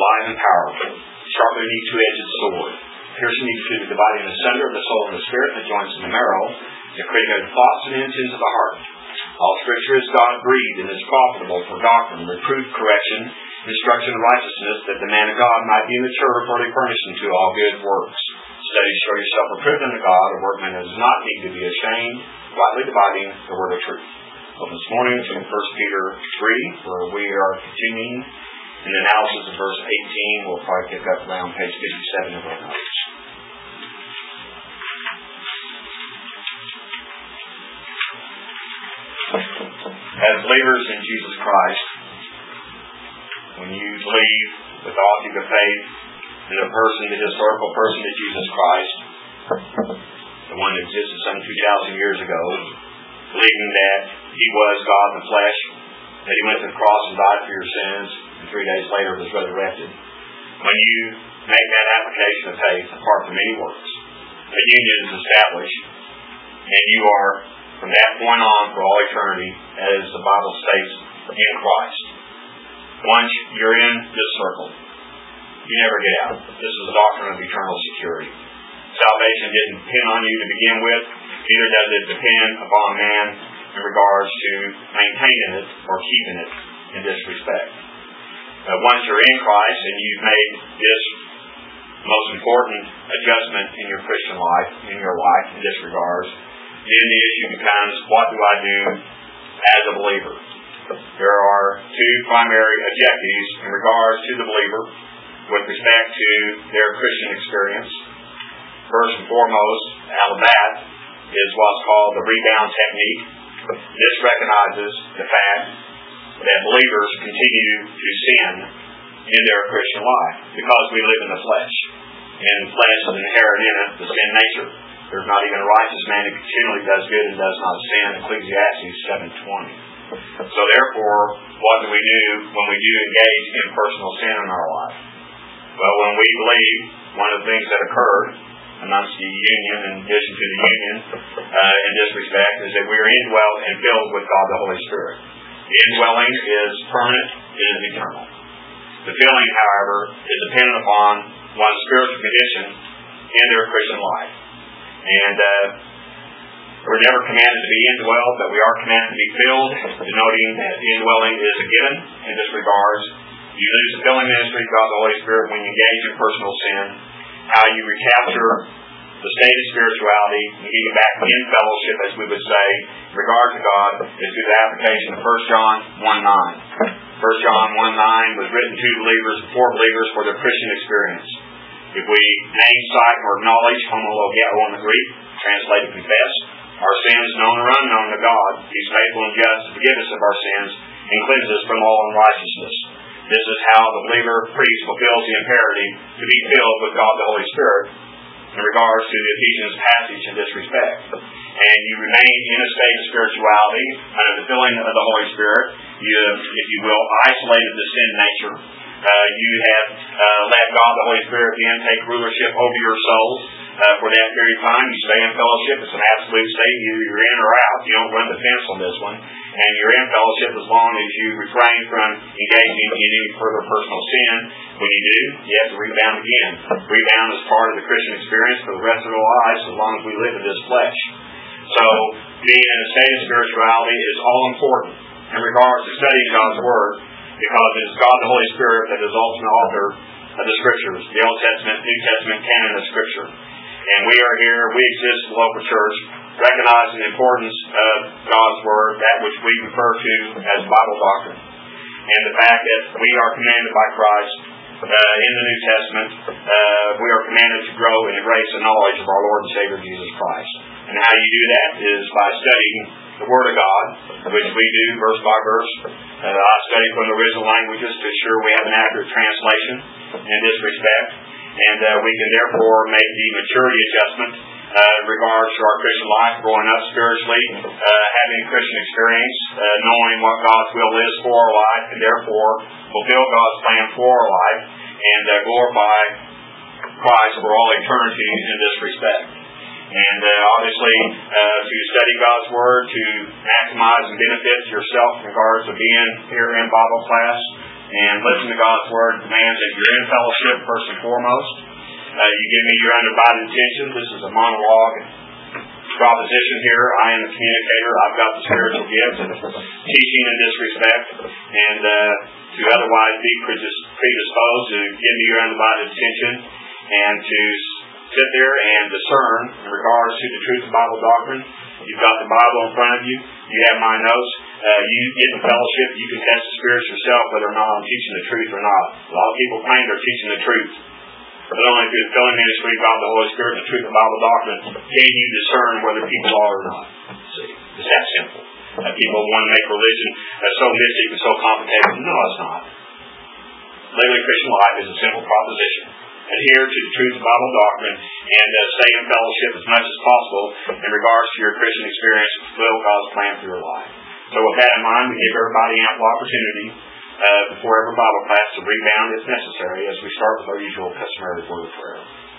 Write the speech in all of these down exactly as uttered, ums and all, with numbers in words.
alive and powerful, sharper than any two-edged sword, piercing each to the dividing asunder of the soul and the spirit, and the joints and the marrow, the critic of the thoughts and intents of the heart. All Scripture is God-breathed and is profitable for doctrine, reproof, correction, instruction in righteousness, that the man of God might be mature, thoroughly furnished unto all good works. Study, show yourself approved unto God, a workman that does not need to be ashamed, rightly dividing the word of truth. Well, this morning to First Peter three, where we are continuing in the analysis of verse eighteen. We'll probably pick up around page fifty-seven of our notes. As believers in Jesus Christ, when you believe with the object of faith in the person, the historical person of Jesus Christ, the one that existed some two thousand years ago, believing that He was God in the flesh, that He went to the cross and died for your sins, and three days later was resurrected. When you make that application of faith, apart from any works, a union is established, and you are, from that point on, for all eternity, as the Bible states, in Christ. Once you're in this circle, you never get out. This is the doctrine of eternal security. Salvation didn't depend on you to begin with, neither does it depend upon man in regards to maintaining it or keeping it in this respect. Uh, once you're in Christ and you've made this most important adjustment in your Christian life, in your life in this regards, then the issue becomes, what do I do as a believer? There are two primary objectives in regards to the believer with respect to their Christian experience. First and foremost, out of that, is what's called the rebound technique. This recognizes the fact that believers continue to sin in their Christian life because we live in the flesh. And flesh is inherent in it, the sin nature. There's not even a righteous man who continually does good and does not sin. Ecclesiastes seven twenty. So therefore, what do we do when we do engage in personal sin in our life? Well, when we believe, one of the things that occurred amongst the union, in addition to the union, uh, in this respect, is that we are indwelt and filled with God the Holy Spirit. The indwelling is permanent, it is eternal. The filling, however, is dependent upon one's spiritual condition in their Christian life. And uh, we're never commanded to be indwelled, but we are commanded to be filled, denoting that the indwelling is a given in this regards. You lose the filling ministry of God the Holy Spirit when you engage in personal sin. How you recapture the state of spirituality and get back in fellowship, as we would say, in regard to God, is through the application of First John one nine. First John one nine was written to believers, for believers, for their Christian experience. If we name, cite, or acknowledge, homologeo in the Greek, translated confess, our sins known or unknown to God, He is faithful and just to forgive us of our sins and cleanse us from all unrighteousness. This is how the believer priest fulfills the imperative to be filled with God the Holy Spirit in regards to the Ephesians passage in this respect. And you remain in a state of spirituality under the filling of the Holy Spirit. You, if you will, isolated the sin nature. Uh, you have uh, let God the Holy Spirit then take rulership over your soul uh, for that period of time. You stay in fellowship. It's an absolute state. Either you're in or out. You don't run the fence on this one. And you're in fellowship as long as you refrain from engaging in any further personal sin. When you do, you have to rebound again. Rebound is part of the Christian experience for the rest of our lives as long as we live in this flesh. So, being in a state of spirituality is all important in regards to studying God's Word, because it is God the Holy Spirit that is the ultimate author of the Scriptures, the Old Testament, New Testament canon of Scripture. And we are here, we exist in the local church, recognizing the importance of God's Word, that which we refer to as Bible doctrine. And the fact that we are commanded by Christ uh, in the New Testament, uh, we are commanded to grow in the grace and knowledge of our Lord and Savior Jesus Christ. And how you do that is by studying the Word of God, which we do verse by verse. Uh, I study from the original languages to ensure we have an accurate translation in this respect. And uh, we can therefore make the maturity adjustment uh, in regards to our Christian life, growing up spiritually, uh, having Christian experience, uh, knowing what God's will is for our life, and therefore fulfill God's plan for our life, and uh, glorify Christ for all eternity in this respect. And uh, obviously, uh, to study God's Word, to maximize and benefit yourself in regards to being here in Bible class, and listen to God's Word demands that you're in fellowship first and foremost. Uh, you give me your undivided attention. This is a monologue proposition here. I am the communicator. I've got the spiritual gift of teaching in this respect, and uh, to otherwise be predisposed to give me your undivided attention and to sit there and discern in regards to the truth of Bible doctrine. You've got the Bible in front of you. You have my notes. Uh, you get in fellowship. You can test the spirits yourself whether or not I'm teaching the truth or not. A lot of people claim they're teaching the truth. But only through the filling ministry of God, the Holy Spirit, and the truth of Bible doctrine can you discern whether people are or not. See, it's that simple. Uh, people want to make religion uh, so mystic and so complicated. No, it's not. Living a Christian life is a simple proposition. Adhere to the truth of Bible doctrine and uh, stay in fellowship as much as possible in regards to your Christian experience to fulfill God's plan for your life. So with that in mind, we give everybody ample opportunity uh, before every Bible class to rebound if necessary as we start with our usual customary word of prayer.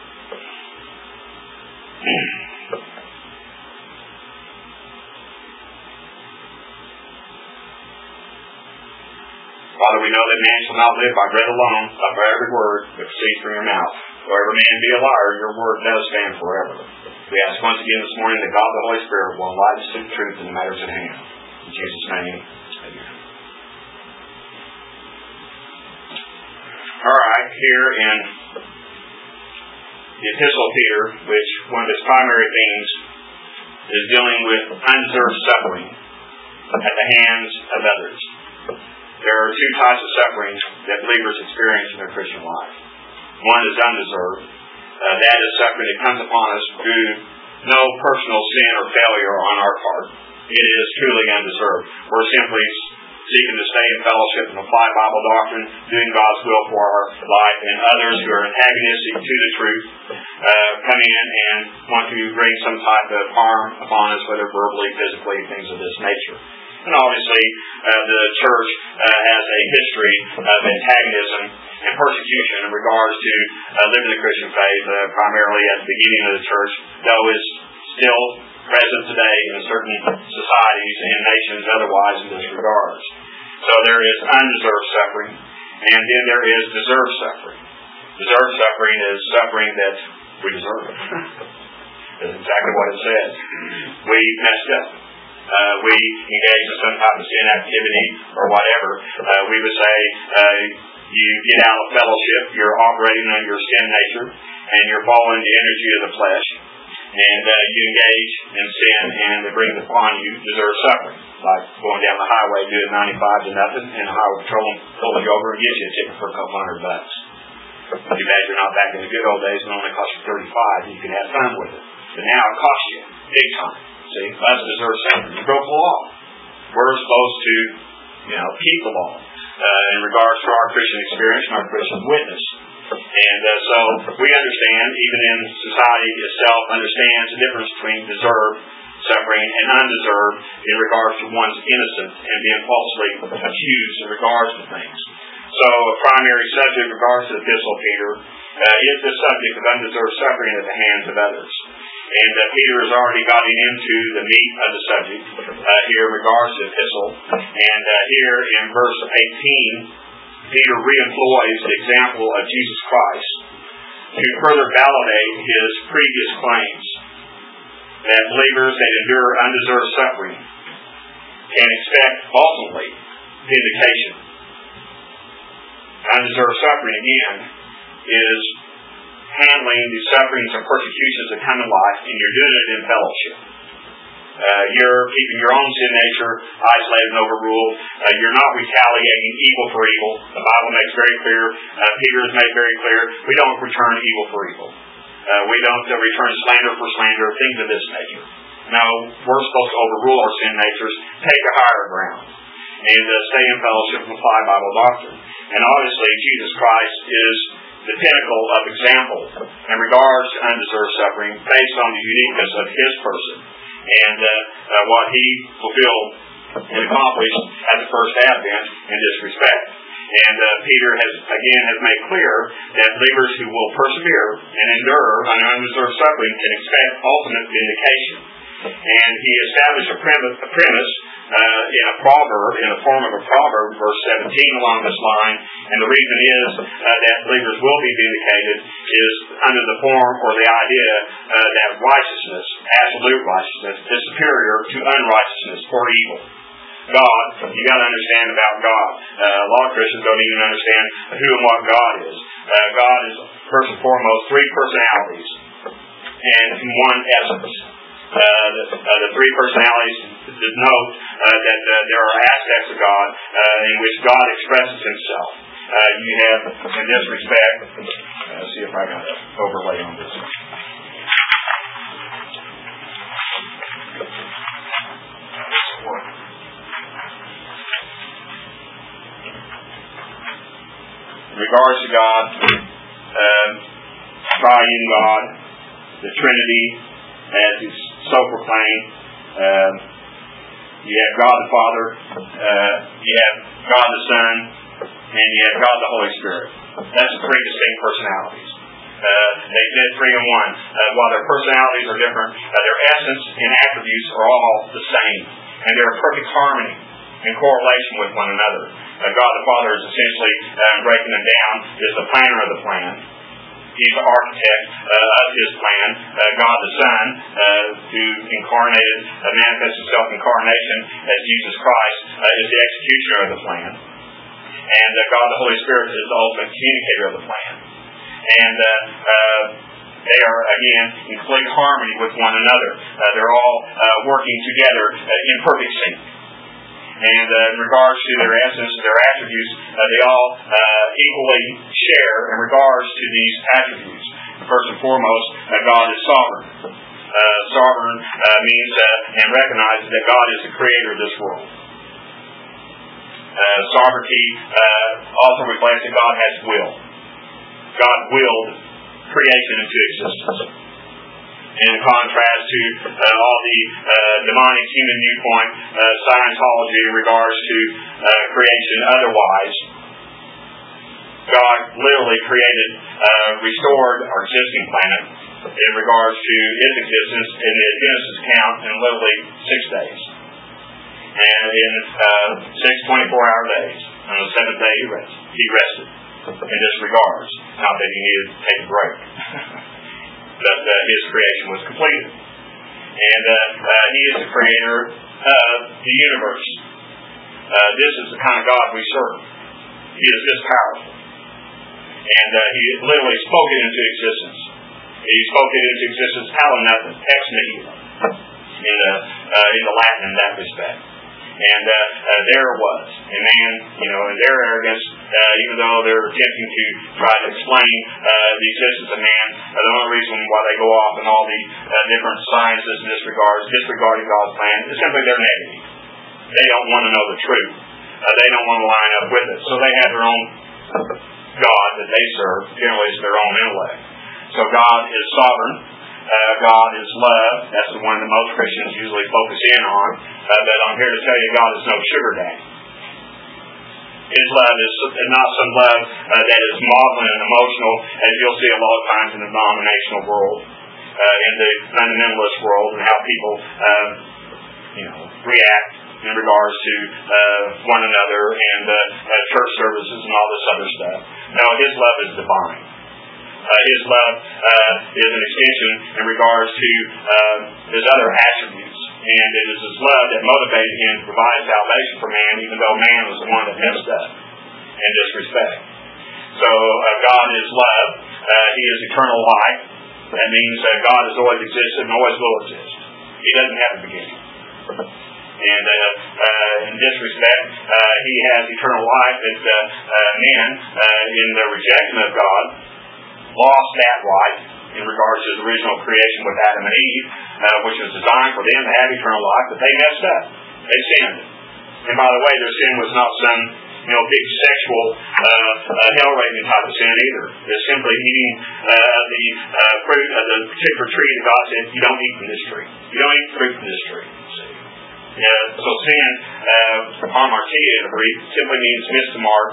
Father, we know that man shall not live by bread alone, but by every word that proceeds from your mouth. Though every man be a liar, your word does stand forever. We ask once again this morning that God the Holy Spirit will enlighten us to the truth in the matters at hand. In Jesus' name, amen. All right, here in the Epistle of Peter, which one of its primary themes is dealing with undeserved suffering at the hands of others. There are two types of suffering that believers experience in their Christian life. One is undeserved. Uh, that is suffering that comes upon us through no personal sin or failure on our part. It is truly undeserved. We're simply seeking to stay in fellowship and apply Bible doctrine, doing God's will for our life, and others who are antagonistic to the truth uh, come in and want to bring some type of harm upon us, whether verbally, physically, things of this nature. And obviously, uh, the church uh, has a history of antagonism and persecution in regards to uh, living the Christian faith, uh, primarily at the beginning of the church, though is still present today in certain societies and nations otherwise in this regards. So there is undeserved suffering, and then there is deserved suffering. Deserved suffering is suffering that we deserve. That's exactly what it says. We messed up. Uh, we engage in some type of sin activity or whatever. Uh, we would say uh, you get out of fellowship, you're operating on your sin nature, and you're following the energy of the flesh, and uh, you engage in sin, and it brings upon you deserved suffering. Like going down the highway doing ninety-five to nothing, and the highway patrol pulls you over and gives you a ticket for a couple hundred bucks. Too bad you're not back in the good old days when it only cost you thirty-five, and you can have fun with it. But now it costs you big time. See, that's deserved suffering. You broke the law. We're supposed to, you know, keep the law uh, in regards to our Christian experience and our Christian witness. And uh, so we understand, even in society itself, understands the difference between deserved suffering and undeserved in regards to one's innocence and being falsely accused in regards to things. So a primary subject in regards to the Epistle of Peter uh, is the subject of undeserved suffering at the hands of others. And uh, Peter has already gotten into the meat of the subject uh, here in regards to the epistle. And uh, here in verse eighteen, Peter re-employs the example of Jesus Christ to further validate his previous claims that believers that endure undeserved suffering can expect ultimately vindication. Undeserved suffering, again, is handling the sufferings and persecutions that come in life, and you're doing it in fellowship. Uh, you're keeping your own sin nature isolated and overruled. Uh, you're not retaliating evil for evil. The Bible makes very clear, uh, Peter has made very clear, we don't return evil for evil. Uh, we don't uh, return slander for slander, things of this nature. No, we're supposed to overrule our sin natures, take a higher ground, and uh, stay in fellowship and apply Bible doctrine. And obviously, Jesus Christ is the pinnacle of example in regards to undeserved suffering based on the uniqueness of his person and uh, uh, what he fulfilled and accomplished at the first advent in this respect. And uh, Peter has, again, has made clear that believers who will persevere and endure under undeserved suffering can expect ultimate vindication. And he established a premise, a premise uh, in a proverb, in the form of a proverb, verse seventeen along this line. And the reason is uh, that believers will be vindicated is under the form or the idea uh, that righteousness, absolute righteousness, is superior to unrighteousness or evil. God, you got to understand about God. Uh, a lot of Christians don't even understand who and what God is. Uh, God is, first and foremost, three personalities and one essence. Uh, the, uh, the three personalities denote uh, that uh, there are aspects of God uh, in which God expresses himself. Uh, you have, in this respect, uh, see if I got an overlay on this. In regards to God, uh, triune God, the Trinity, as is so proclaimed, uh, you have God the Father, uh, you have God the Son, and you have God the Holy Spirit. That's the three distinct personalities. Uh, they exist three in one. Uh, while their personalities are different, uh, their essence and attributes are all the same, and they're in perfect harmony in correlation with one another. Uh, God the Father is essentially, uh, breaking them down, is the planner of the plan. He's the architect uh, of his plan. Uh, God the Son, uh, who incarnated, uh, manifests himself in incarnation as Jesus Christ, uh, is the executioner of the plan. And uh, God the Holy Spirit is the ultimate communicator of the plan. And uh, uh, they are, again, in complete harmony with one another. Uh, they're all uh, working together uh, in perfect sync. And uh, in regards to their essence, their attributes, uh, they all uh, equally share in regards to these attributes. First and foremost, uh, God is sovereign. Uh, sovereign uh, means uh, and recognizes that God is the creator of this world. Uh, sovereignty uh, also reflects that God has will. God willed creation into existence. In contrast to uh, all the uh, demonic human viewpoint, uh, Scientology in regards to uh, creation otherwise, God literally created, uh, restored our existing planet in regards to its existence in the Genesis account in literally six days. And in uh, six twenty-four hour days. On the seventh day he rested. He rested in this regards. Not that he needed to take a break. But uh, his creation was completed. And uh, uh, he is the creator of the universe. Uh, this is the kind of God we serve. He is this powerful. And uh, he literally spoke it into existence. He spoke it into existence, Palinathan, ex nihilo, in the, uh, in the Latin in that respect. And uh, uh, there it was. And man, you know, in their arrogance, uh, even though they're attempting to try to explain uh, the existence of man, uh, the only reason why they go off in all the uh, different sciences in this regard, disregarding God's plan, is simply they're negative. They don't want to know the truth. Uh, they don't want to line up with it. So they have their own God that they serve. Generally, it's their own intellect. So God is sovereign. Uh, God is love. That's the one that most Christians usually focus in on. Uh, but I'm here to tell you God is no sugar daddy. His love is not some love uh, that is maudlin and emotional, as you'll see a lot of times in the denominational world, uh, in the fundamentalist world, and how people uh, you know, react in regards to uh, one another and uh, uh, church services and all this other stuff. No, his love is divine. Uh, his love uh, is an extension in regards to uh, his other attributes. And it is his love that motivated him to provide salvation for man, even though man was the one that messed up in this respect. So uh, God is love. Uh, he is eternal life. That means uh, God has always existed and always will exist. He doesn't have a beginning. And uh, uh, in this respect, uh, he has eternal life that uh, uh, men, uh, in their rejection of God, lost that right in regards to the original creation with Adam and Eve, uh, which was designed for them to have eternal life, but they messed up. They sinned. And by the way, their sin was not some, you know, big sexual uh, uh, hell-raising type of sin either. It's simply eating uh, the uh, fruit of the particular tree that God said, you don't eat from this tree. You don't eat fruit from this tree. See? Yeah, so sin, uh, hamartia in Greek, simply means miss the mark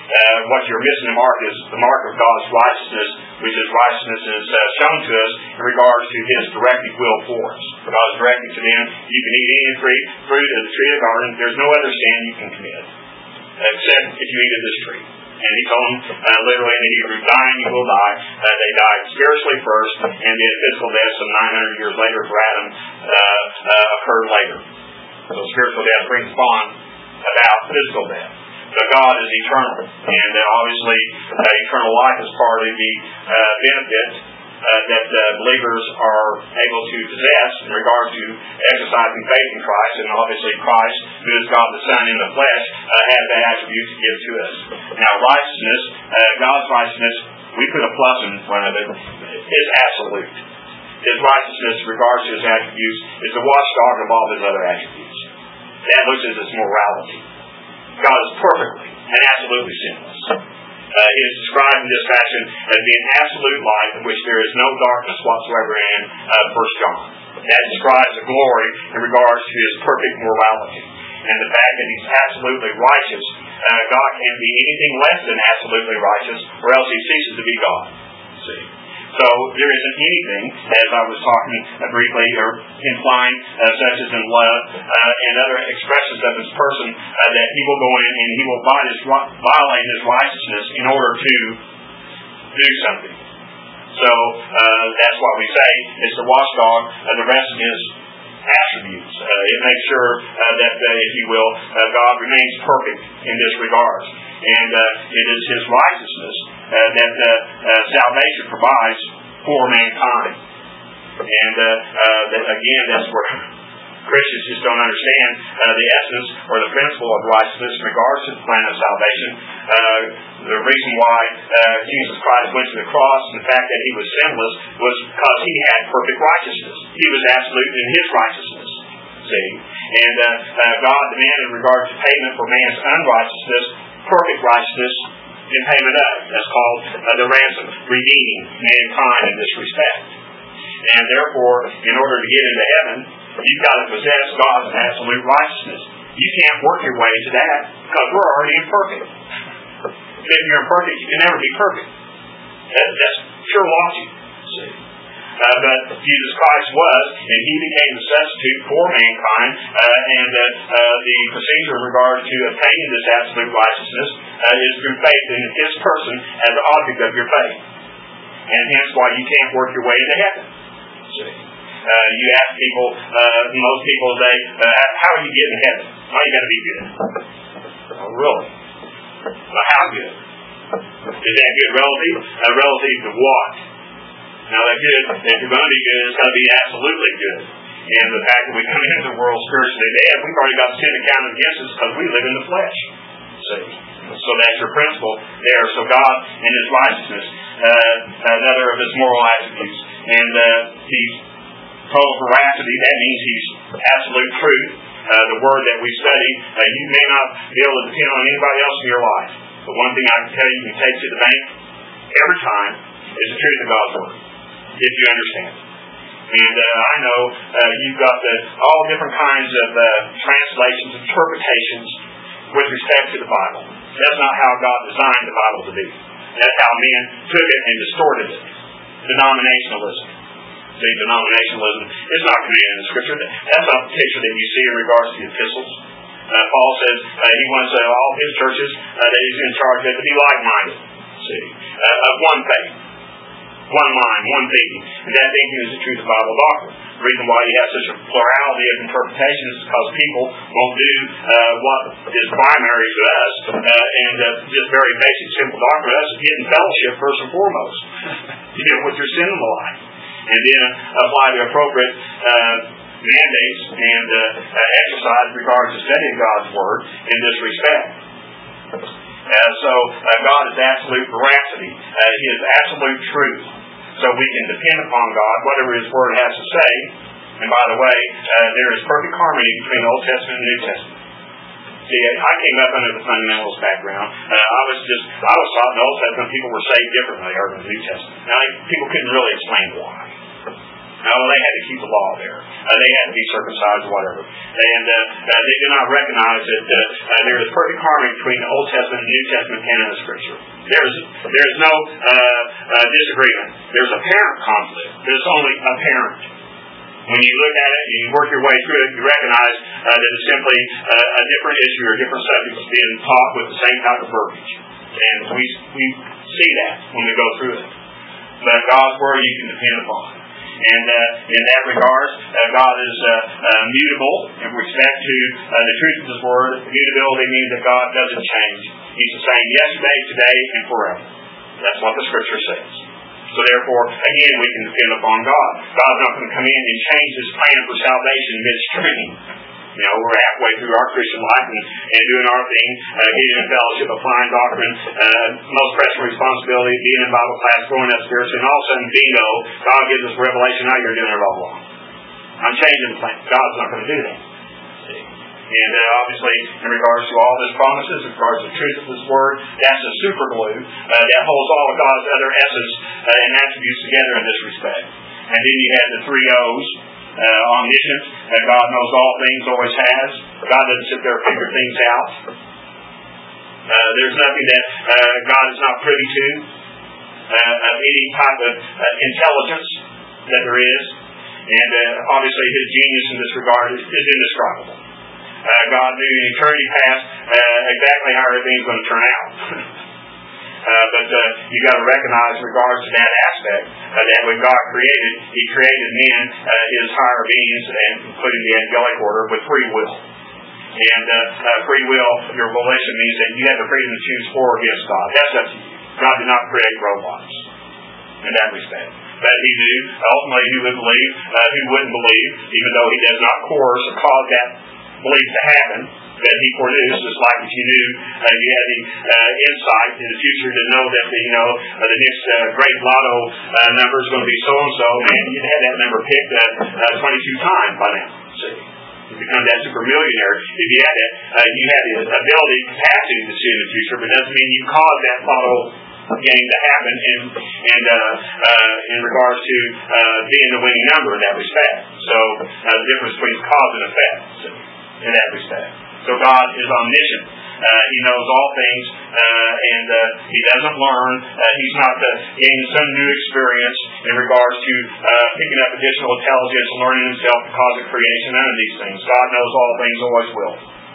uh, what you're missing the mark is the mark of God's righteousness, which is righteousness is uh, shown to us in regards to His directed will for us. For God is directed to them, you can eat any fruit, fruit of the tree of the garden. There's no other sin you can commit, except if you eat of this tree. And He told them, uh, literally in the Hebrew, dying you will die. Uh, they died spiritually first, and then physical death some nine hundred years later for Adam uh, uh, occurred later. So spiritual death brings upon about physical death. But God is eternal, and uh, obviously uh, eternal life is part of the uh, benefit uh, that uh, believers are able to possess in regard to exercising faith in Christ. And obviously Christ, who is God the Son in the flesh, uh, has that attribute to give to us. Now righteousness, uh, God's righteousness, we put a plus in front of it, is absolute. His righteousness in regards to His attributes is the watchdog of all His other attributes. That which is His morality. God is perfectly and absolutely sinless. Uh, he is described in this fashion as being absolute light in which there is no darkness whatsoever in uh, First John. That describes the glory in regards to His perfect morality. And the fact that He's absolutely righteous, uh, God can be anything less than absolutely righteous, or else He ceases to be God. See? So there isn't anything, as I was talking uh, briefly, or implying, uh, such as in love uh, and other expressions of His person, uh, that He will go in and He will violate his, violate his righteousness in order to do something. So uh, that's what we say. It's the watchdog. Uh, the rest of His attributes. Uh, it makes sure uh, that, uh, if you will, uh, God remains perfect in this regard. And uh, it is His righteousness uh, that uh, uh, salvation provides for mankind. And uh, uh, that, again, that's where Christians just don't understand uh, the essence or the principle of righteousness in regards to the plan of salvation. Uh, the reason why uh, Jesus Christ went to the cross and the fact that He was sinless was because He had perfect righteousness. He was absolute in His righteousness. See? And uh, uh, God demanded in regards to payment for man's unrighteousness, perfect righteousness in payment of. That's called uh, the ransom, redeeming mankind in this respect. And therefore, in order to get into heaven, you've got to possess God's absolute righteousness. You can't work your way to that because we're already imperfect. If you're imperfect, you can never be perfect. That, that's pure logic. See? Uh, but Jesus Christ was, and He became the substitute for mankind, uh, and uh, uh, the procedure in regard to obtaining this absolute righteousness uh, is through faith in His person as the object of your faith. And hence why you can't work your way into heaven. See? Uh, you ask people, uh, most people say, uh, how are you getting to heaven? Oh, you got to be good. Oh, really? Well, how good? Is that good relative? Uh, relative to what? Now, that good, if you're going to be good, it's got to be absolutely good. And the fact that we come into the world spiritually dead, we've already got sin accounted against us because we live in the flesh. See? So that's your principle there. So God, in His righteousness, uh, another of His moral attributes, and uh, He's total veracity. That means He's absolute truth. Uh, the word that we study, uh, you may not be able to depend on anybody else in your life. But one thing I can tell you, you can take to the bank every time is the truth of God's word, if you understand it. And uh, I know uh, you've got the, all different kinds of uh, translations, interpretations with respect to the Bible. That's not how God designed the Bible to be. That's how men took it and distorted it. Denominationalism. See, denominationalism is not commanded in the Scripture. That's not the picture that you see in regards to the epistles. Uh, Paul says uh, he wants uh, all his churches uh, that he's in charge of to be like-minded. See, uh, of one faith, one mind, one thinking. And that thinking is the truth of Bible doctrine. The reason why you have such a plurality of interpretations is because people won't do uh, what is primary to us, uh, and uh, just very basic, simple doctrine to us is getting fellowship first and foremost. You know, with your sin in the life. And then apply the appropriate uh, mandates and uh, uh, exercise in regards to studying God's Word in this respect. Uh, so uh, God is absolute veracity. Uh, he is absolute truth. So we can depend upon God, whatever His Word has to say. And by the way, uh, there is perfect harmony between the Old Testament and the New Testament. See, I came up under the fundamentalist background. Uh, I was just, I was taught in the Old Testament people were saved differently than the New Testament. Now, people couldn't really explain why. No, they had to keep the law there. Uh, they had to be circumcised or whatever. And uh, uh, they did not recognize that uh, uh, there is perfect harmony between the Old Testament and New Testament canon of Scripture. There's there's no uh, uh, disagreement. There's apparent conflict. There's only apparent. When you look at it and you work your way through it, you recognize uh, that it's simply uh, a different issue or different subjects being taught with the same type of verbiage. And we we see that when we go through it. But God's Word you can depend upon. And uh, in that regard, uh, God is uh, uh, mutable in respect to uh, the truth of His Word. Mutability means that God doesn't change. He's the same yesterday, today, and forever. That's what the Scripture says. So therefore, again, we can depend upon God. God's not going to come in and change His plan for salvation midstream. You know, we're halfway through our Christian life and, and doing our thing, uh, getting in fellowship, applying doctrine, uh, most pressing responsibility, being in Bible class, growing up spiritually, and all of a sudden, bingo, God gives us revelation, now you're doing it all wrong. I'm changing the plan. God's not going to do that. See? And uh, obviously, in regards to all His promises, in regards to the truth of His Word, that's a super glue uh, that holds all of God's other essence uh, and attributes together in this respect. And then you have the three O's. Uh, omniscient, that God knows all things, always has. God doesn't sit there and figure things out. Uh, there's nothing that uh, God is not privy to uh, of any type of uh, intelligence that there is. And uh, obviously His genius in this regard is, is indescribable. Uh, God knew in eternity past uh, exactly how everything's going to turn out. Uh, but uh, you've got to recognize in regards to that aspect uh, that when God created, He created men, uh, His higher beings, and including the angelic order, with free will. And uh, uh, free will, your volition, means that you have the freedom to choose for or against God. That's up to you. God did not create robots in that respect. But He knew ultimately who would believe, uh, who wouldn't believe, even though He does not coerce or cause that belief to happen. That He produced, just like if you knew uh, you had the uh, insight in the future to know that the, you know uh, the next uh, great lotto uh, number is going to be so and so, and you'd had that number picked uh, uh, twenty-two times by now. See, you become that super millionaire if you had that. Uh, you had the ability, capacity to see in the future, but it doesn't mean you caused that lotto game to happen. And and uh, uh, in regards to uh, being the winning number in that respect, so uh, the difference between cause and effect so, in that respect. So God is omniscient. Uh, he knows all things, uh, and uh, He doesn't learn. Uh, he's not uh, gaining some new experience in regards to uh, picking up additional intelligence and learning Himself the cause of creation. None of these things. God knows all things, always will.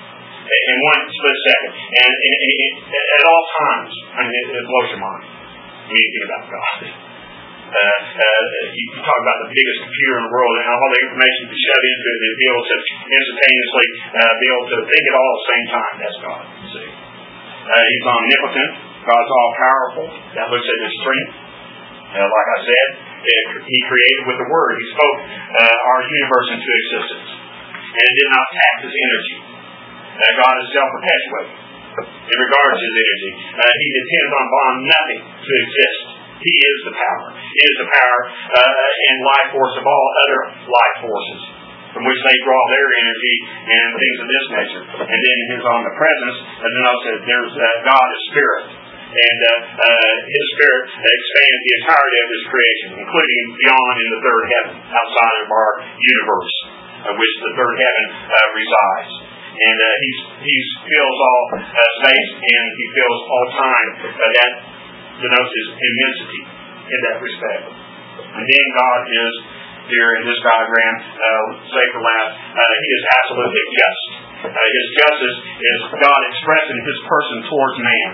In one split second. And, and, and, and at all times, I mean, it, it blows your mind when you think about God. Uh, uh, you talk about the biggest computer in the world and how all the information can be shoved into it and be able to instantaneously uh, be able to think it all at the same time. That's God. See, uh, He's omnipotent. God's all powerful. That looks at His strength. Uh, like I said, it, He created with the Word. He spoke uh, our universe into existence, and it did not tax His energy. Uh, God is self-perpetuating in regards to His energy. Uh, he depends on nothing to exist. He is the power. He is the power uh, and life force of all other life forces from which they draw their energy and things of this nature. And then His omnipresence, and then also there's uh, God is Spirit. And uh, uh, His Spirit expands the entirety of His creation, including beyond in the third heaven, outside of our universe, uh, which the third heaven uh, resides. And uh, He He fills all uh, space and He fills all time. Uh, that denotes His immensity in that respect. And then God is, here in this diagram, uh, say for last, uh, He is absolutely just. Uh, his justice is God expressing His person towards man.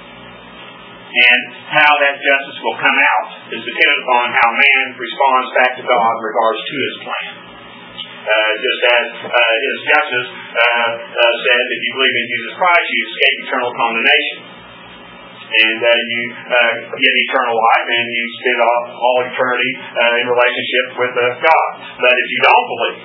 And how that justice will come out is dependent upon how man responds back to God in regards to His plan. Uh, just as uh, His justice uh, uh, says, if you believe in Jesus Christ, you escape eternal condemnation. And uh, you uh, get eternal life, and you spend all, all eternity uh, in relationship with uh, God. But if you don't believe,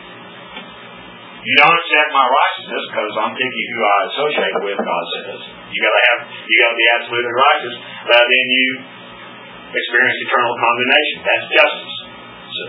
you don't accept my righteousness, because I'm thinking who I associate with, God says. You got to have, you got to be absolutely righteous. Uh, then you experience eternal condemnation. That's justice. So,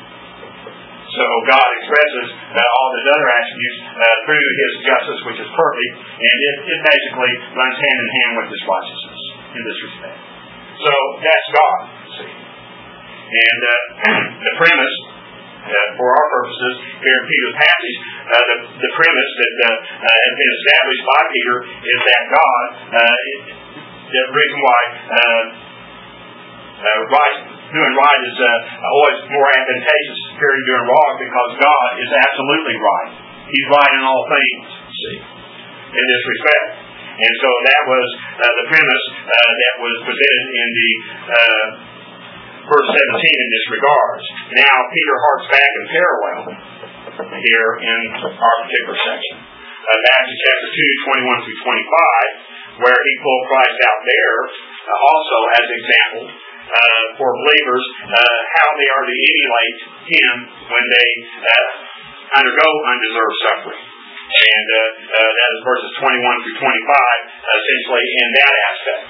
so God expresses uh, all His other attributes uh, through His justice, which is perfect, and it, it basically runs hand in hand with His righteousness in this respect. So that's God. See, And uh, the premise, uh, for our purposes here in Peter's passage, uh, the, the premise that uh, uh, has been established by Peter is that God, uh, the reason why uh, uh, right, doing right is uh, always more advantageous compared to doing wrong, because God is absolutely right. He's right in all things, see, in this respect. And so that was uh, the premise uh, that was presented in the uh, verse seventeen in this regards. Now Peter harks back in parallel here in our particular section. Uh, back to chapter two, twenty-one through twenty-five, where he pulled Christ out there uh, also as example uh, for believers, uh, how they are to emulate him when they uh, undergo undeserved suffering. And uh, uh, that is verses twenty-one through twenty-five, essentially in that aspect.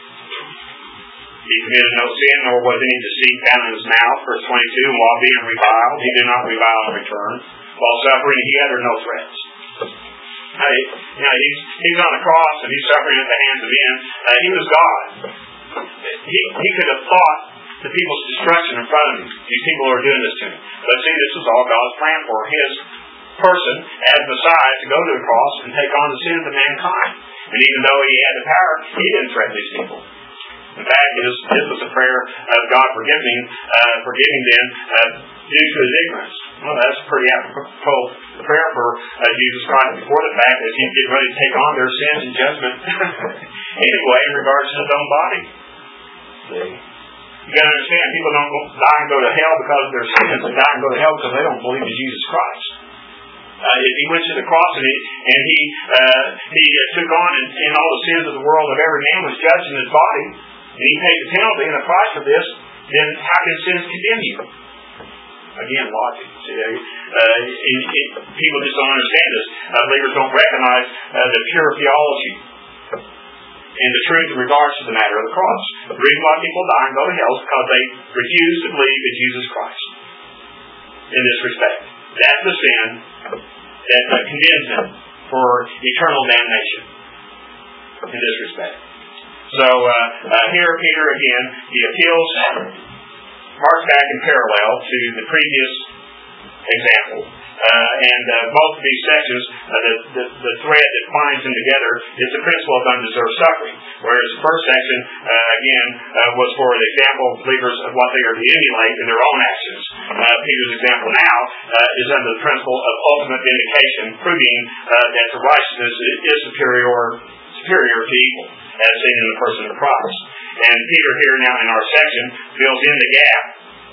He committed no sin, nor was any deceit found in his mouth. Verse twenty-two, and while being reviled, he did not revile in return. While suffering, he uttered no threats. Now, he, you know, he's, he's on the cross, and he's suffering at the hands of men. Uh, he was God. He, he could have fought the people's destruction in front of him. These people who are doing this to him. But see, this was all God's plan for his person as Messiah to go to the cross and take on the sins of mankind. And even though he had the power, he didn't threaten these people. In fact, this, this was a prayer of God forgiving, uh, forgiving them uh, due to his ignorance. Well, that's a pretty apropos prayer for uh, Jesus Christ before the fact that he get ready to take on their sins and judgment anyway in regards to his own body. See? You got to understand, people don't go, die and go to hell because of their sins. They die and go to hell because they don't believe in Jesus Christ. Uh, he went to the cross and he and he uh, he uh, took on and, and all the sins of the world of every man was judged in his body, and he paid the penalty and the price for this. Then how can sins condemn you? Again, logic. See, uh, it, it, people just don't understand this. Uh, believers don't recognize uh, the pure theology and the truth in regards to the matter of the cross. The reason why people die and go to hell is because they refuse to believe in Jesus Christ. In this respect, that's the sin that uh, condemns them for eternal damnation. In this respect. So uh, uh, here Peter again, he appeals, harks back in parallel to the previous example. Uh, and uh, both of these sections, uh, the, the, the thread that binds them together is the principle of undeserved suffering. Whereas the first section, uh, again, uh, was for the example of believers of what they are to emulate in their own actions. Uh, Peter's example now uh, is under the principle of ultimate vindication, proving uh, that the righteousness is superior, superior to evil, as seen in the person of Christ. And Peter here now in our section fills in the gap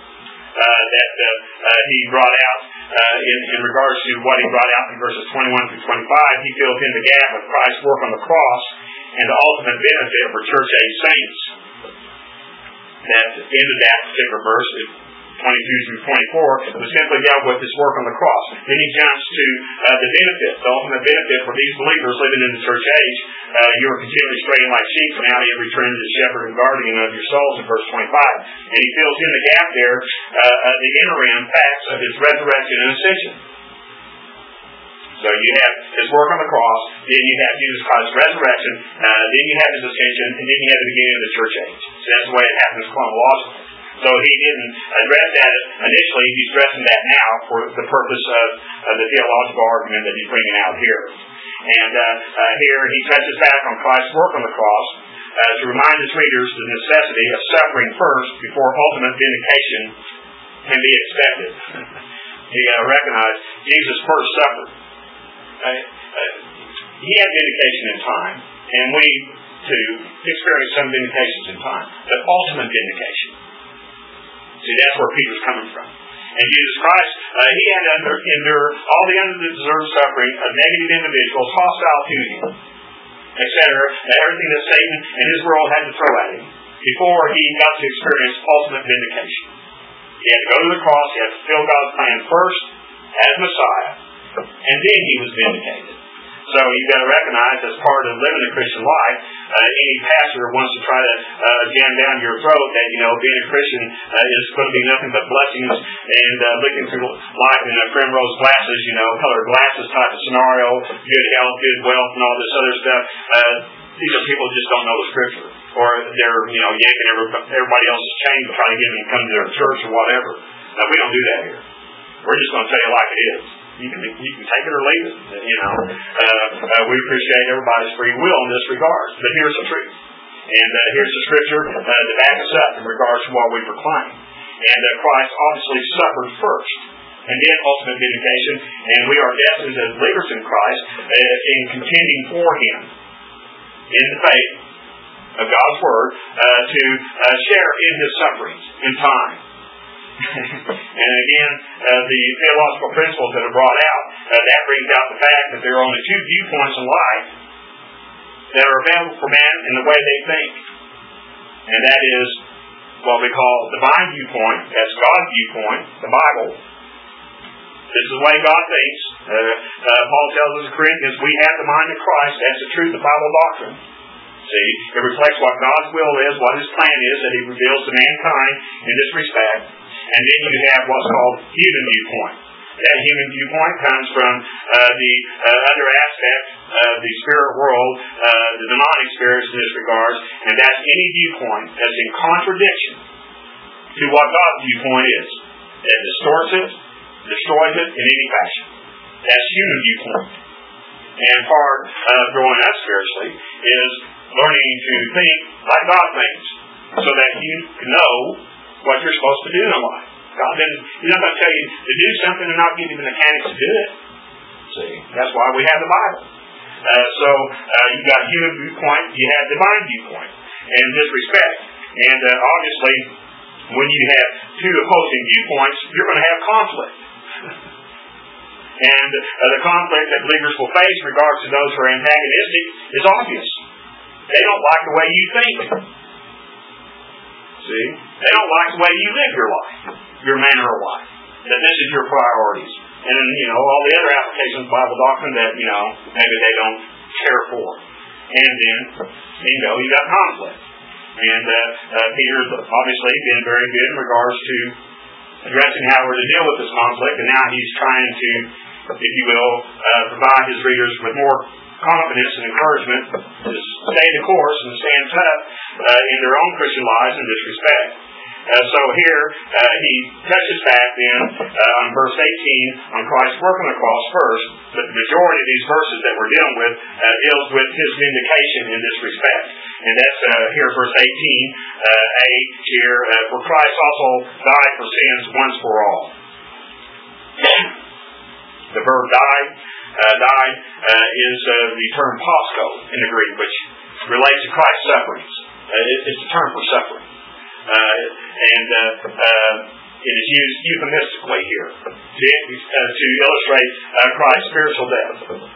uh, that uh, uh, he brought out uh, in, in regards to what he brought out in verses twenty-one through twenty-five. He fills in the gap of Christ's work on the cross and the ultimate benefit for church-age saints. That ended that particular verse, twenty-two through twenty-four, was simply dealt with this work on the cross. Then he jumps to uh, the benefit, the ultimate benefit for these believers living in the church age. Uh, you are continually straying like sheep, and now you have returned to the shepherd and guardian of your souls in verse twenty-five. And he fills in the gap there, uh, uh, the interim facts of his resurrection and ascension. So you have his work on the cross, then you have Jesus Christ's resurrection, uh, then you have his ascension, and then you have the beginning of the church age. So that's the way it happens chronologically. So he didn't address that initially. He's addressing that now for the purpose of, of the theological argument that he's bringing out here. And uh, uh, here he touches back on Christ's work on the cross uh, to remind his readers the necessity of suffering first before ultimate vindication can be expected. You got to recognize Jesus first suffered. Uh, uh, he had vindication in time, and we too experience some vindications in time, but ultimate vindication. See, that's where Peter's coming from. And Jesus Christ, uh, he had to under, endure all the undeserved suffering of negative individuals, hostile to him, et cetera, everything that Satan and his world had to throw at him, before he got to experience ultimate vindication. He had to go to the cross, he had to fulfill God's plan first, as Messiah, and then he was vindicated. So you've got to recognize, as part of living a Christian life, uh, any pastor wants to try to uh, jam down your throat that, you know, being a Christian uh, is going to be nothing but blessings and uh, looking through life in uh, primrose glasses, you know, colored glasses type of scenario, good health, good wealth, and all this other stuff. Uh, these are people who just don't know the Scripture. or they're, you know, yanking everybody else's chain to try to get them to come to their church or whatever. No, we don't do that here. We're just going to tell you like it is. You can you can take it or leave it. You know, uh, uh, we appreciate everybody's free will in this regard. But here's the truth, and uh, here's the scripture uh, to back us up in regards to what we proclaim. And uh, Christ obviously suffered first, and then ultimate vindication. And we are destined as believers in Christ uh, in contending for Him in the faith of God's Word uh, to uh, share in His sufferings in time. And again, uh, the theological principles that are brought out, uh, that brings out the fact that there are only two viewpoints in life that are available for man in the way they think. And that is what we call divine viewpoint. That's God's viewpoint, the Bible. This is the way God thinks. Uh, uh, Paul tells us in Corinthians, we have the mind of Christ. That's the truth of Bible doctrine. See, it reflects what God's will is, what His plan is that He reveals to mankind in this respect. And then you have what's called human viewpoint. That human viewpoint comes from uh, the uh, other aspect of the spirit world, uh, the demonic spirits in this regard, and that's any viewpoint that's in contradiction to what God's viewpoint is. That distorts it, destroys it in any fashion. That's human viewpoint. And part of growing up spiritually is learning to think like God thinks, so that you can know what you're supposed to do in life. God didn't, He's not going to tell you to do something and not give you the mechanics to do it. See, that's why we have the Bible. Uh, so uh, you've got human viewpoint, you have divine viewpoint in this respect. And uh, obviously, when you have two opposing viewpoints, you're going to have conflict. And uh, the conflict that believers will face in regards to those who are antagonistic is obvious. They don't like the way you think. See? They don't like the way you live your life, your manner of life. That this is your priorities. And then, you know, all the other applications of Bible doctrine that, you know, maybe they don't care for. And then, you know, you got conflict. And uh, uh, Peter's obviously been very good in regards to addressing how we're to deal with this conflict. And now he's trying to, if you will, uh, provide his readers with more confidence and encouragement to stay the course and stand tough uh, in their own Christian lives in this respect. Uh, so here uh, he touches back then uh, on verse eighteen on Christ's work on the cross first, but the majority of these verses that we're dealing with uh, deals with His vindication in this respect. And that's uh, here verse eighteen, uh, A here, uh, for Christ also died for sins once for all. The verb died, uh, died uh, is uh, the term pasco in the Greek, which relates to Christ's sufferings. Uh, it, it's a term for suffering. Uh, and uh, uh, it is used euphemistically here to, uh, to illustrate uh, Christ's spiritual death.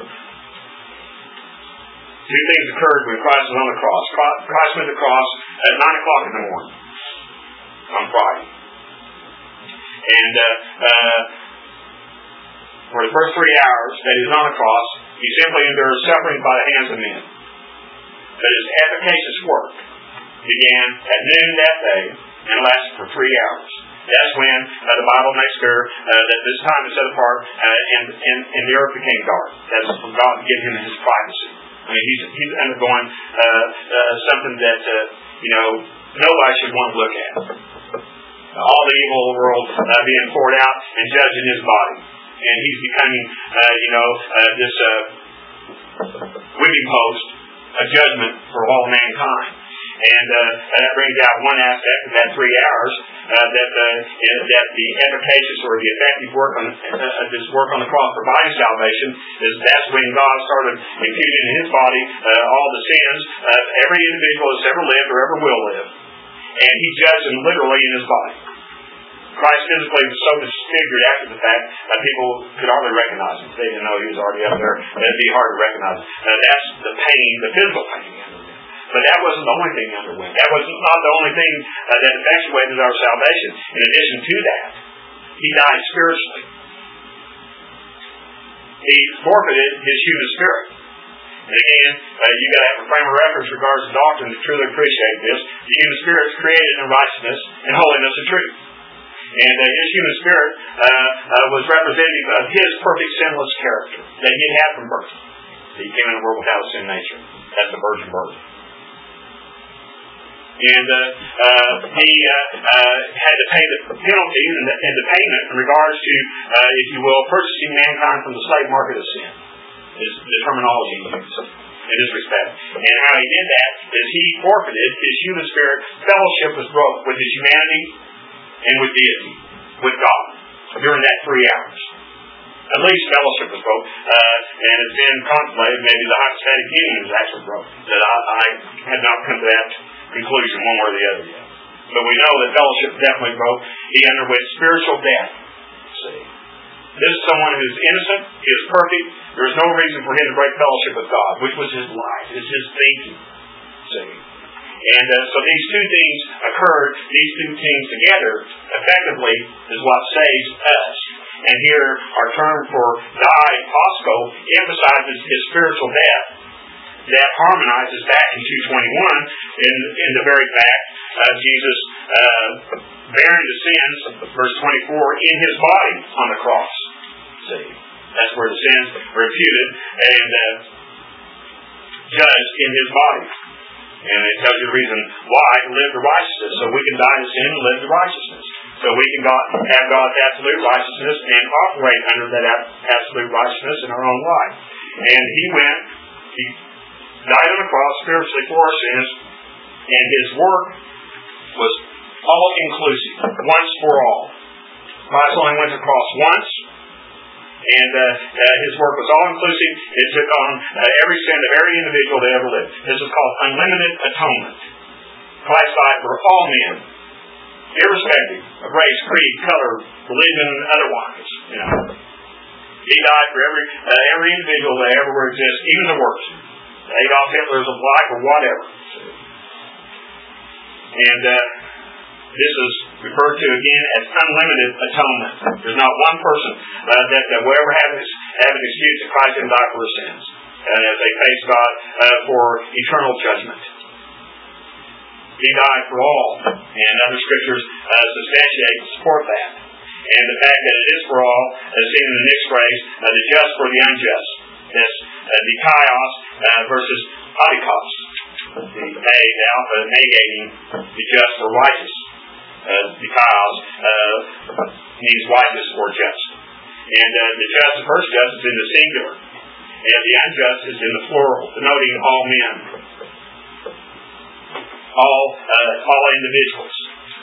Two things occurred when Christ was on the cross. Christ went to the cross at nine o'clock in the morning on Friday. And uh, uh, for the first three hours that he was on the cross, he simply endured suffering by the hands of men. But his efficacious work began at noon that day and lasted for three hours. That's when uh, the Bible makes clear uh, that this time is set apart uh, and, and, and the earth became dark. That's for God to give him his privacy. I mean, he's, he's undergoing uh, uh, something that, uh, you know, nobody should want to look at. All the evil of the world uh, being poured out and judged in his body. And he's becoming, uh, you know, uh, this uh, whipping post, a judgment for all mankind. And uh, that brings out one aspect of that three hours, uh, that uh, that the efficacious or the effective work on uh, this work on the cross providing salvation is that's when God started imputing in His body uh, all the sins of every individual that's ever lived or ever will live, and He judged them literally in His body. Christ physically was so disfigured after the fact that people could hardly recognize Him. They didn't know He was already up there. It'd be hard to recognize Him. Uh, that's the pain, the physical pain. But that wasn't the only thing he underwent. That was not the only thing uh, that effectuated our salvation. In addition to that, he died spiritually. He forfeited his human spirit. And again, uh, you got to have a frame of reference regards to doctrine to truly appreciate this. The human spirit is created in righteousness and holiness and truth. And uh, his human spirit uh, uh, was representative of his perfect sinless character that he had from birth. He came in the world without a sin nature. That's the virgin birth. And uh, uh, he uh, uh, had to pay the penalty and the, and the payment in regards to, uh, if you will, purchasing mankind from the slave market of sin. Is the terminology used in this respect. And how he did that is he forfeited his human spirit. Fellowship was broke with his humanity and with deity, with God, during that three hours. At least fellowship was broke, uh, and it's been contemplated maybe the hypostatic union was actually broke. That I, I have not come to that conclusion one way or the other yet. But we know that fellowship definitely broke. He underwent spiritual death. See, this is someone who's innocent. He is perfect. There is no reason for him to break fellowship with God, which was his life, is his thinking. See, and uh, so these two things occurred. These two things together, effectively, is what saves us. And here, our term for die, Pasco, emphasizes his spiritual death. That harmonizes back in two twenty-one in, in the very fact of Jesus uh, bearing the sins, verse twenty-four, in his body on the cross. See, that's where the sins were imputed and uh, judged in his body. And it tells you the reason why to live the righteousness, so we can die to sin and live the righteousness. So we can God, have God's absolute righteousness and operate under that absolute righteousness in our own life. And he went, he died on the cross spiritually for our sins, and his work was all-inclusive, once for all. Christ only went to the cross once, and uh, uh, his work was all-inclusive. It took on uh, every sin of every individual that ever lived. This is called unlimited atonement. Christ died for all men, irrespective of race, creed, color, religion, otherwise. You know, he died for every uh, every individual that ever exists, even the worst. Adolf Hitler's of life or whatever. And uh, this is referred to again as unlimited atonement. There's not one person uh, that, that will ever have, this, have an excuse that Christ didn't die for his sins, and as they face God uh, for eternal judgment. He died for all, and other scriptures uh, substantiate and support that. And the fact that it is for all, as seen in the next phrase, uh, the just for the unjust. This uh, the kaios uh, versus adikos. The A, the alpha, negating the just or righteous. Uh, the kaios uh, means righteous or just. And uh, the just, the first just, is in the singular. And the unjust is in the plural, denoting all men. All, uh, all individuals.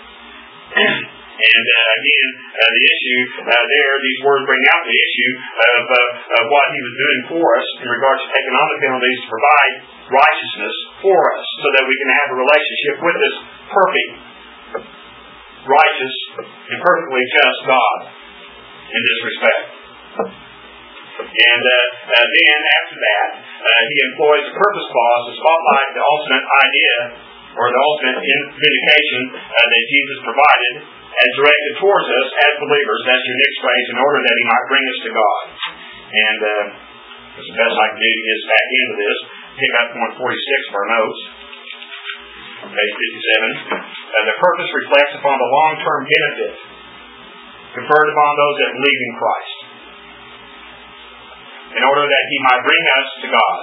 And uh, again, uh, the issue uh, there, these words bring out the issue of, uh, of what he was doing for us in regards to taking on the penalties to provide righteousness for us so that we can have a relationship with this perfect, righteous, and perfectly just God in this respect. And uh, uh, then after that, uh, he employs the purpose clause to spotlight the ultimate idea or the ultimate vindication uh, that Jesus provided and directed towards us as believers. That's your next phrase, in order that he might bring us to God. And uh, it's the best I can do to get us back into this. Pick up one forty-six of our notes, page fifty-seven. Uh, the purpose reflects upon the long-term benefit conferred upon those that believe in Christ, in order that he might bring us to God.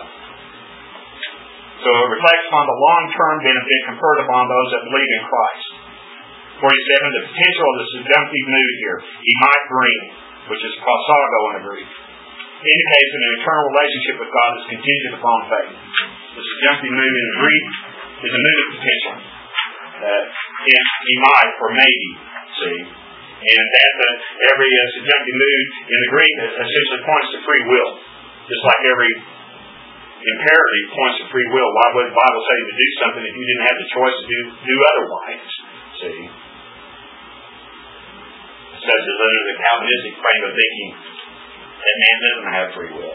So it reflects upon the long-term benefit conferred upon those that believe in Christ. forty-seven, the potential of the subjunctive mood here, he might bring, which is prosago in the Greek, indicates that an eternal relationship with God is contingent upon faith. The subjunctive mood in the Greek is a mood of potential. Uh, in he might, or maybe, see. And that uh, every uh, subjunctive mood in the Greek essentially points to free will. Just like every imperative points to free will. Why would the Bible say to do something if you didn't have the choice to do, do otherwise? See? Such as under the Calvinistic frame of thinking that man doesn't have free will.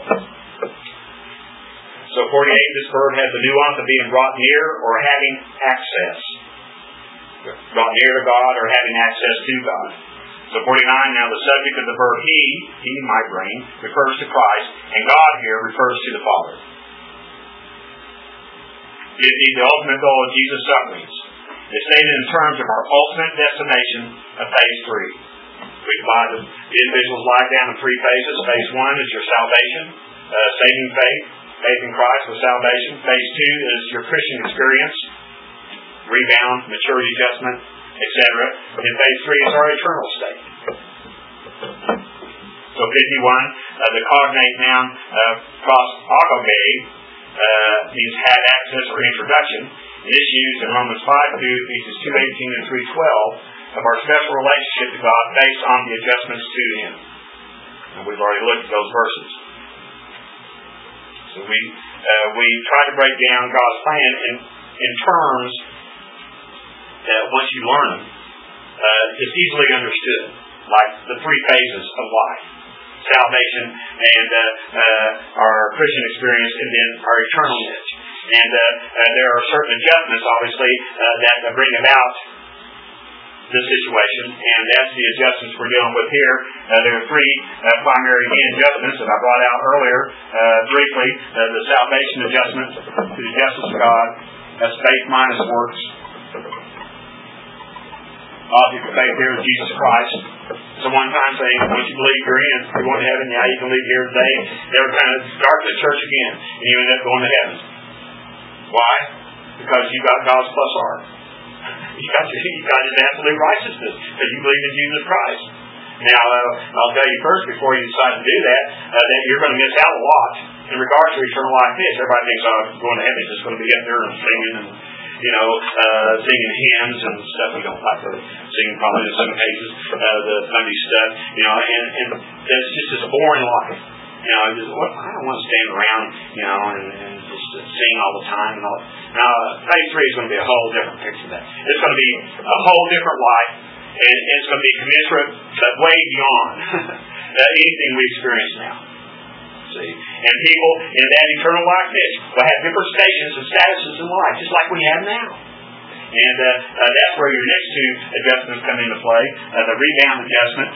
So forty-eight, this verb has the nuance of being brought near or having access. Brought near to God or having access to God. So forty-nine, now the subject of the verb he, he might bring, refers to Christ, and God here refers to the Father. It is the ultimate goal of Jesus' sufferings. It's stated in terms of our ultimate destination of phase three. We divide the individual's life down in three phases. Phase one is your salvation, uh, saving faith, faith in Christ for salvation. Phase two is your Christian experience. rebound, maturity adjustment, et cetera. And phase three is our eternal state. So fifty-one, uh, the cognate noun uh, pros agome uh, means had access or introduction. It is used in Romans five two, Ephesians two eighteen, and three twelve of our special relationship to God based on the adjustments to Him. And we've already looked at those verses. So we uh, we try to break down God's plan in, in terms that once you learn them, uh, it's easily understood, like the three phases of life. Salvation and uh, uh, our Christian experience, and then our eternal niche. And uh, uh, there are certain adjustments, obviously, uh, that bring about this situation, and that's the adjustments we're dealing with here. Uh, there are three uh, primary adjustments that I brought out earlier uh, briefly. Uh, the salvation adjustment to the justice of God. That's faith minus works. Object of faith here is Jesus Christ. It's a one-time thing. Once you believe you're in, you're going to heaven. Now you can leave here today. Never kind of start the church again, and you end up going to heaven. Why? Because you got God's plus R. You got, your, you got His absolute righteousness because you believe in Jesus Christ. Now, uh, I'll tell you first, before you decide to do that, uh, that you're going to miss out a lot in regards to eternal life. Everybody thinks, oh, going to heaven is just going to be up there and singing and you know, uh, singing hymns and stuff. We don't like to sing probably in some cases, uh, the Sunday stuff, you know, and, and that's just as a boring life. You know, just, what, I don't want to stand around, you know, and, and just sing all the time and all. Now, phase three is going to be a whole different picture of that. It's going to be a whole different life, and, and it's going to be commensurate, but way beyond anything we experience now. See? And people in that eternal life niche will have different stations and statuses in life, just like we have now. And uh, uh, that's where your next two adjustments come into play. Uh, the rebound adjustment.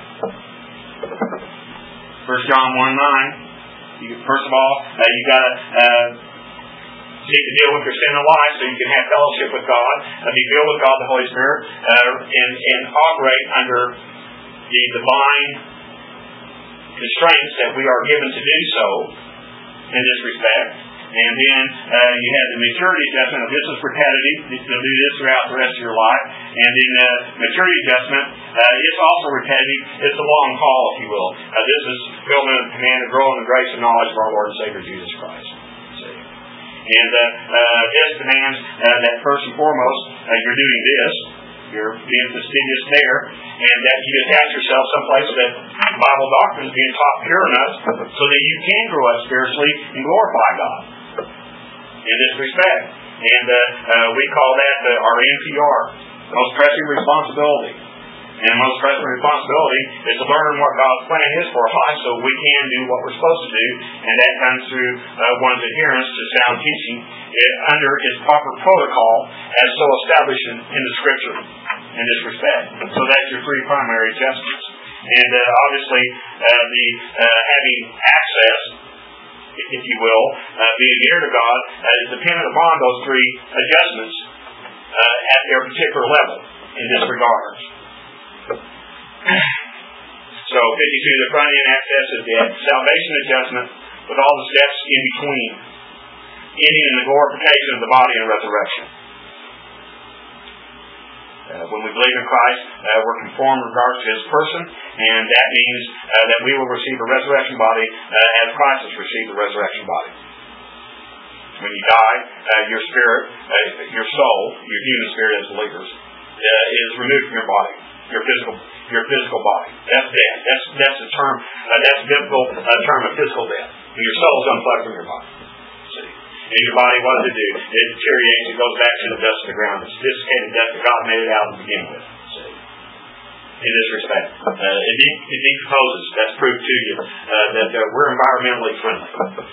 First John one nine. You, first of all, uh, you got to uh, seek to deal with your sin in life so you can have fellowship with God, uh, be filled with God the Holy Spirit, uh, and, and operate under the divine constraints that we are given to do so in this respect. And then uh, you have the maturity adjustment. This is repetitive. You'll do this throughout the rest of your life. And then uh, maturity adjustment, uh, it's also repetitive. It's a long haul, if you will. Uh, this is fulfillment of the command to grow in the grace and knowledge of our Lord and Savior Jesus Christ. See? And uh, uh, this demands uh, that first and foremost, uh, you're doing this. You're being fastidious there, and that you attach yourself someplace that Bible doctrine is being taught pure enough so that you can grow up spiritually and glorify God in this respect. And uh, uh, we call that uh, our N P R, most pressing responsibility. And the most pressing responsibility is to learn what God's plan is for our life so we can do what we're supposed to do, and that comes through uh, one's adherence to sound teaching uh, under its proper protocol as so established in, in the Scripture in this respect. So that's your three primary adjustments. And uh, obviously, uh, the uh, having access, if you will, uh, being near to God, uh, is dependent upon those three adjustments uh, at their particular level in this regard. So fifty-two, the front end access is the salvation adjustment with all the steps in between, ending in the glorification of the body and resurrection. Uh, when we believe in Christ, uh, we're conformed in regards to His person, and that means uh, that we will receive a resurrection body uh, as Christ has received the resurrection body. When you die, uh, your spirit, uh, your soul, your human spirit as believers, uh, is removed from your body. Your physical, your physical body. That's death. That's that's the term. Uh, that's a biblical uh, term of physical death. And your soul is unplugged from your body. See, and your body, what does it do? It deteriorates. It goes back to the dust of the ground. The sophisticated death that God made it out to begin with. See, in this respect, uh, it, de- it decomposes. That's proof to you uh, that uh, we're environmentally friendly.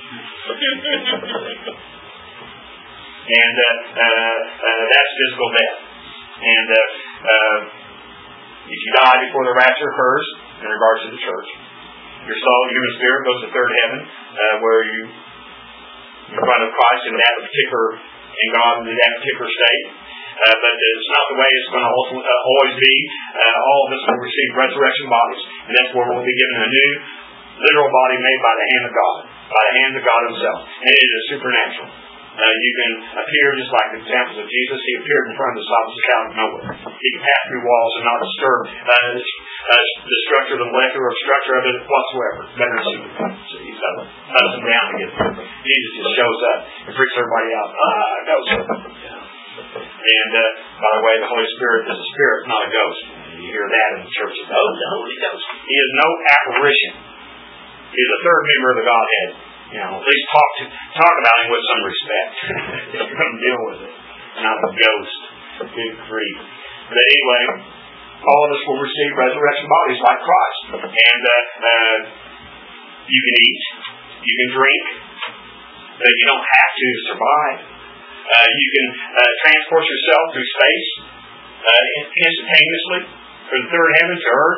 And uh, uh, uh, that's physical death. And uh, uh, if you die before the rapture occurs, in regards to the church, your soul, human spirit goes to third heaven, uh, where you, in front of Christ in that particular, in God in that particular state. Uh, but it's not the way it's going to ultimately, uh, always be. Uh, all of us will receive resurrection bodies, and that's where we'll be given a new, literal body made by the hand of God, by the hand of God Himself. And it is supernatural. Uh, you can appear just like the examples of Jesus. He appeared in front of the disciples out of nowhere. He can pass through walls and not disturb uh, uh, the structure, the molecular structure of it whatsoever. Better than see. He's got to cut them down to get through. Jesus just shows up and freaks everybody out. Ah, ghost. And uh, by the way, the Holy Spirit is a spirit, not a ghost. You hear that in the churches. Oh, the Holy Ghost. He is no apparition. He is a third member of the Godhead. You know, at least talk to talk about him with some respect. If you're going to deal with it, not a ghost. Good grief. But anyway, all of us will receive resurrection bodies like Christ, and uh, uh, you can eat, you can drink, but you don't have to survive. Uh, you can uh, transport yourself through space uh, instantaneously from the third heaven to earth.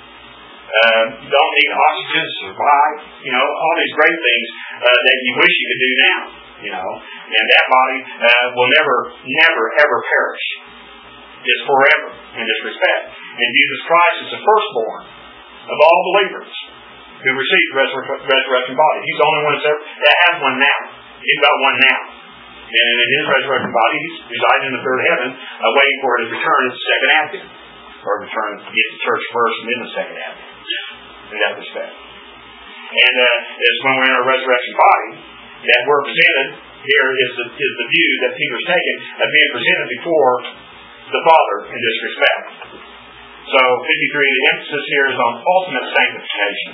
Uh, you don't need oxygen to survive. You know, all these great things uh, that you wish you could do now. You know, and that body uh, will never, never, ever perish. It's forever in this respect. And Jesus Christ is the firstborn of all believers who received the resur- resurrection body. He's the only one that's ever, that has one now. He's got one now. And in his resurrection body, he's residing in the third heaven, uh, waiting for his return as the second advent. Or return to get the church first and then the second advent. In that respect. And uh, it's when we're in our resurrection body that we're presented, here is the, is the view that Peter's taken of being presented before the Father in this respect. So, fifty-three, the emphasis here is on ultimate sanctification.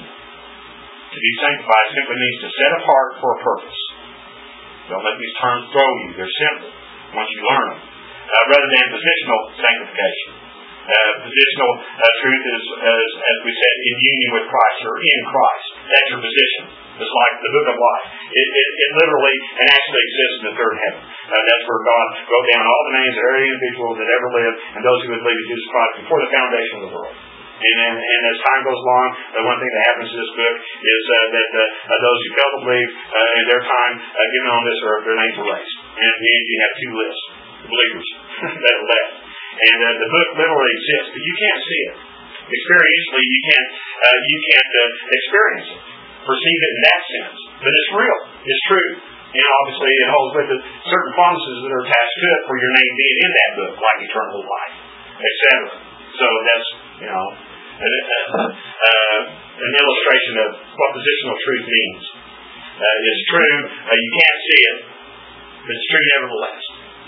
To be sanctified simply means to set apart for a purpose. Don't let these terms throw you. They're simple once you learn them. Uh, rather than positional sanctification. Uh, positional uh, truth is, as, as we said, in union with Christ or in Christ. That's your position. It's like the book of life. It, it, it literally and actually exists in the third heaven. Uh, that's where God wrote down all the names of every individual that ever lived and those who would believe in Jesus Christ before the foundation of the world. And, and, and as time goes along, the one thing that happens in this book is uh, that uh, uh, those who fail to believe uh, in their time uh, given on this earth, their names are erased. And at the end, you have two lists, the believers that are left. And uh, the book literally exists, but you can't see it. Experientially, you can't uh, you can't uh, experience it, perceive it in that sense. But it's real. It's true. And obviously, it holds with it certain promises that are attached to it for your name being in that book, like eternal life, et cetera. So that's, you know, an, uh, uh, an illustration of what positional truth means. Uh, it's true. Uh, you can't see it, but it's true nevertheless.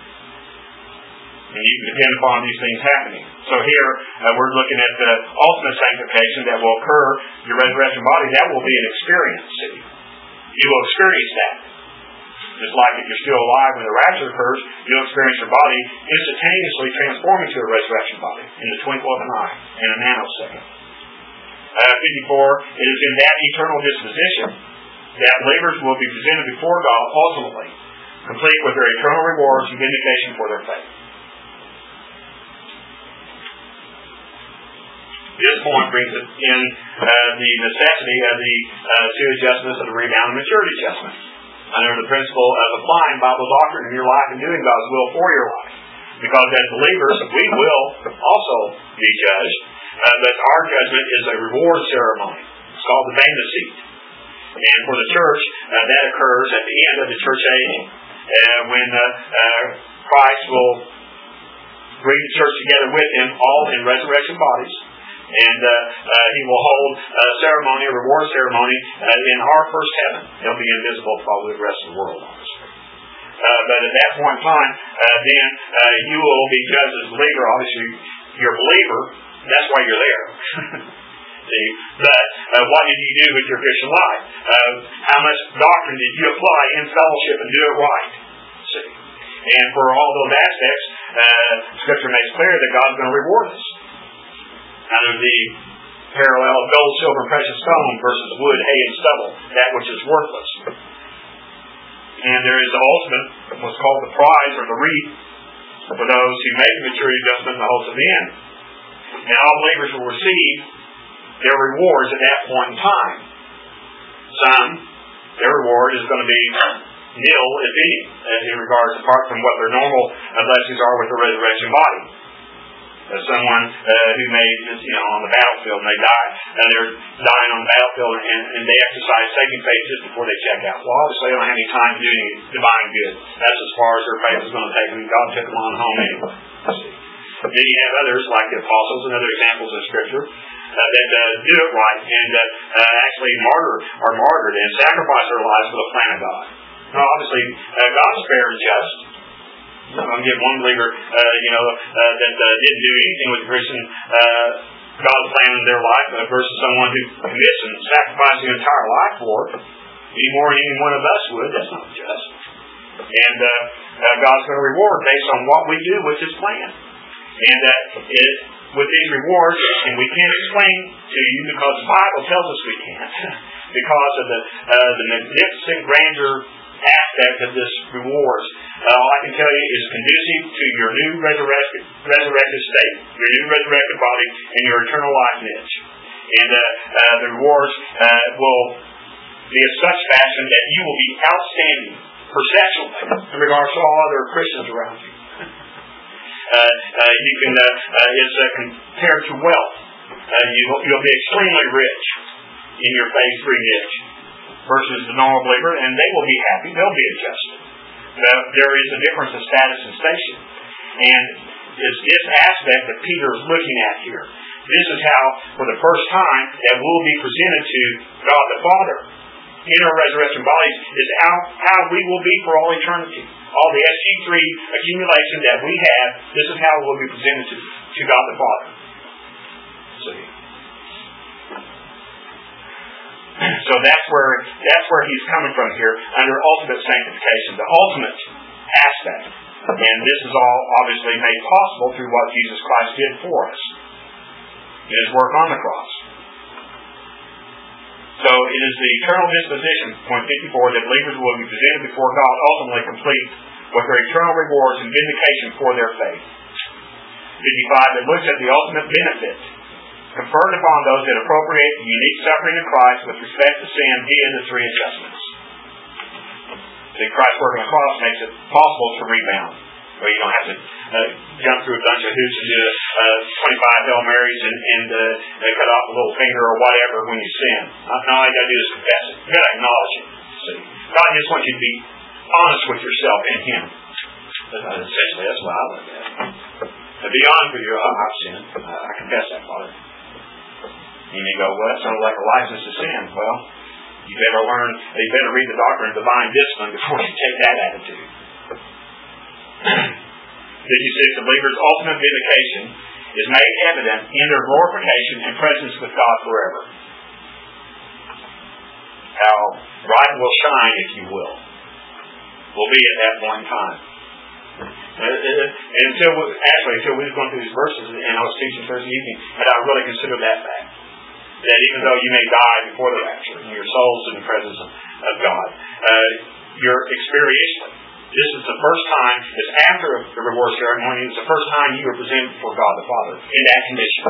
And you can depend upon these things happening. So here, uh, we're looking at the ultimate sanctification that will occur, your resurrection body. That will be an experience. See? You will experience that. Just like if you're still alive when the rapture occurs, you'll experience your body instantaneously transforming to a resurrection body in the twinkle of an eye, in a nanosecond. Uh, fifty-four, it is in that eternal disposition that believers will be presented before God ultimately, complete with their eternal rewards and vindication for their faith. This point brings it in uh, the necessity of the uh, two adjustments of the rebound and maturity adjustment. Under the principle of applying Bible doctrine in your life and doing God's will for your life. Because as believers, we will also be judged, uh, but our judgment is a reward ceremony. It's called the Bema Seat. And for the church, uh, that occurs at the end of the church age, uh, when uh, uh, Christ will bring the church together with Him, all in resurrection bodies. And uh, uh, He will hold a ceremony, a reward ceremony, uh, in our first heaven. It'll be invisible probably the rest of the world, obviously. Uh, but at that point in time, uh, then uh, you will be judged as a believer. Obviously, you're a believer. That's why you're there. See? But uh, what did you do with your Christian life? Uh, how much doctrine did you apply in fellowship and do it right? See? And for all those aspects, uh, Scripture makes clear that God's going to reward us. Out of the parallel of gold, silver, and precious stone versus wood, hay, and stubble, that which is worthless. And there is the ultimate, what's called the prize or the wreath, for those who make the maturity adjustment in the hopes of the end. And all believers will receive their rewards at that point in time. Some, their reward is going to be nil, if any, in regards apart from what their normal blessings are with the resurrection body. uh, someone uh, who may, you know, on the battlefield, and they die, and they're dying on the battlefield, and, and they exercise saving faith just before they check out. Well, obviously they don't have any time to do any divine good. That's as far as their faith is going to take them. God took them on home anyway. Then you have others, like the apostles and other examples in Scripture, Uh, that uh, do it right and uh, uh, actually martyr are martyred and sacrifice their lives for the plan of God. Now, obviously, uh, God's fair and just. I'm going to give one believer, uh, you know, uh, that uh, didn't do anything with the Christian uh, God's plan in their life uh, versus someone who commits and sacrifices their entire life for it, any more than any one of us would. That's not just. And uh, uh, God's going to reward based on what we do with His plan. And uh, it, with these rewards, and we can't explain to you because the Bible tells us we can't, because of the uh, the magnificent grandeur aspect of this rewards. Uh, all I can tell you is conducive to your new resurrected, resurrected state, your new resurrected body, and your eternal life niche. And uh, uh, the rewards uh, will be of such fashion that you will be outstanding perceptually in regards to all other Christians around you. Uh, uh, you can, uh, uh, it's uh, compared to wealth. Uh, you, you'll be extremely rich in your phase three niche versus the normal believer, and they will be happy. They'll be adjusted. Uh, there is a difference of status and station. And it's this aspect that Peter is looking at here. This is how, for the first time, that we'll be presented to God the Father in our resurrection bodies, is how, how we will be for all eternity. All the S G three accumulation that we have, this is how we'll be presented to, to God the Father. See? So that's where that's where he's coming from here, under ultimate sanctification, the ultimate aspect. And this is all obviously made possible through what Jesus Christ did for us in His work on the cross. So it is the eternal disposition, point fifty-four, that believers will be presented before God ultimately complete with their eternal rewards and vindication for their faith. fifty-five, that looks at the ultimate benefit conferred upon those that appropriate the unique suffering of Christ with respect to sin via the three adjustments. See, Christ's work on the cross makes it possible to rebound. Well, you don't have to uh, jump through a bunch of hoops and do uh, twenty-five Hail Marys and, and uh, cut off a little finger or whatever when you sin. Uh, all you got to do is confess it. You got to acknowledge it. See, God just wants you to be honest with yourself and Him. But, uh, essentially, that's what I look at. To be honest with you, oh, I've sinned. Uh, I confess that, Father. You may go, well, that sounds like a license to sin. Well, you better learn, you better read the doctrine of divine discipline before you take that attitude. fifty-six, the believer's ultimate vindication is made evident in their glorification and presence with God forever. How bright will shine, if you will, will be at that point in time. And until we, actually, until we were going through these verses, and I was teaching Thursday evening, and I really considered that fact. That even though you may die before the rapture, and your soul's in the presence of, of God, uh, you're experientially. This is the first time, it's after the reward ceremony, it's the first time you were presented before God the Father in that condition.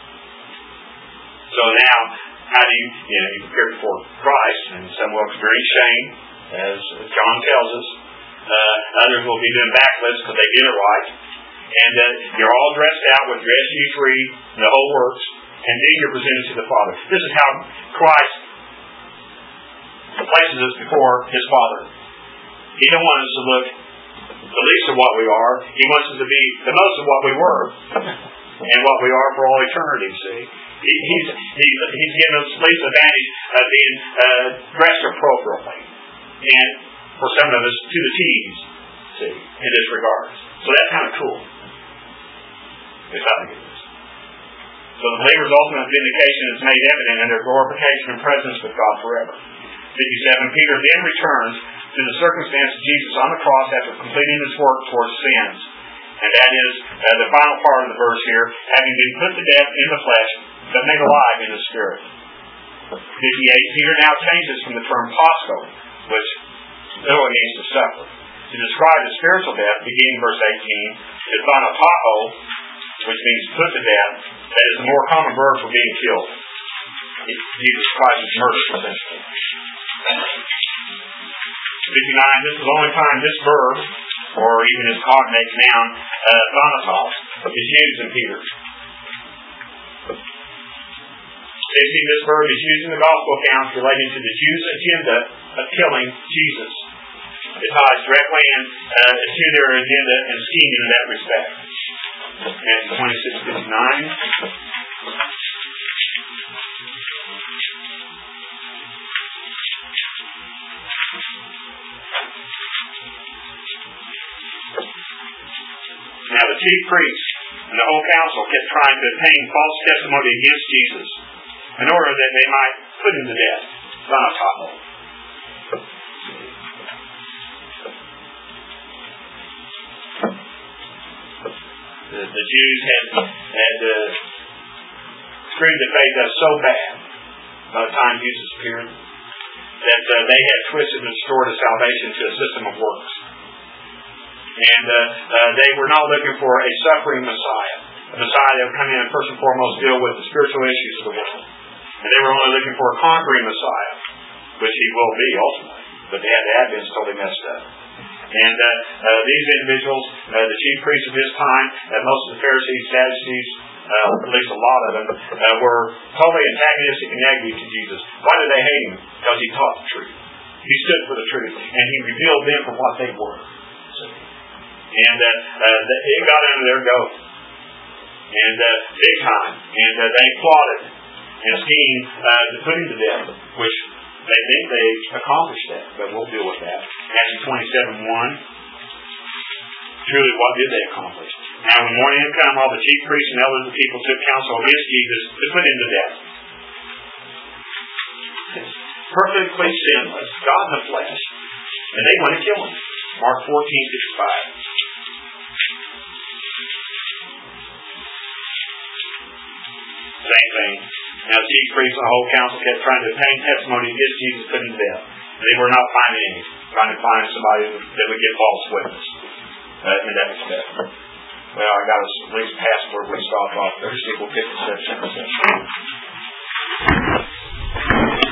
So now, how do you, you know, you prepare before Christ, and some will experience shame, as John tells us. Uh, others will be doing backflips because they did it right. And uh, you're all dressed out with your S G three, and the whole works, and then you're presented to the Father. This is how Christ places us before His Father. He don't want us to look the least of what we are. He wants us to be the most of what we were and what we are for all eternity, see. He, he's, he's, he's given us at least the advantage of being uh, dressed appropriately. And for some of us, to the T's, see, in this regard. So that's kind of cool. It's how to get this. So the believer's ultimate vindication is made evident in their glorification and presence with God forever. fifty-seven, Peter then returns to the circumstance of Jesus on the cross after completing His work towards sins. And that is uh, the final part of the verse here, having been put to death in the flesh, but made alive in the Spirit. fifty-eight, Peter now changes from the term pasco, which literally means to suffer, to describe the spiritual death, beginning in verse eighteen, is thanapapo, which means put to death. That is the more common verb for being killed. Jesus Christ is murdered, essentially. fifty-nine, this is the only time this verb or even his cognate noun, uh, thanatos, is used in Peter. fifteen, this verb is used in the gospel accounts relating to the Jews' agenda of killing Jesus. It ties directly in uh, to their agenda and scheming in that respect. Matthew twenty-six fifty-nine. Now the chief priests and the whole council kept trying to obtain false testimony against Jesus in order that they might put him to death. Thanatos. The, the Jews had, had uh, screwed the faith up so bad by the time Jesus appeared that uh, they had twisted and distorted salvation to a system of works. And uh, uh, they were not looking for a suffering Messiah, a Messiah that would come in and first and foremost deal with the spiritual issues of the world. And they were only looking for a conquering Messiah, which he will be ultimately. But they had the Adventists totally messed up. And uh, uh, these individuals, uh, the chief priests of his time, uh, most of the Pharisees, Sadducees, uh, at least a lot of them, uh, were totally antagonistic and negative to Jesus. Why did they hate him? Because he taught the truth. He stood for the truth. And he revealed them for what they were. And uh, uh, it got under their goat. And uh, big time. And uh, they plotted and schemed uh, to put him to death, which they think they accomplished that, but we'll deal with that. Matthew twenty-seven one. Truly, what did they accomplish? Now, when morning had come, all the chief priests and elders of the people took counsel against Jesus to put him to death. Perfectly sinless, God in the flesh, and they want to kill him. Mark fourteen fifty-five. Same thing. Now, the chief priests and the whole council kept trying to obtain testimony against Jesus put him to death. They were not finding any. Trying to find somebody that would give false witness uh, in that respect. Well, I got us at least past where we stopped off there. See if we'll get to that sentence.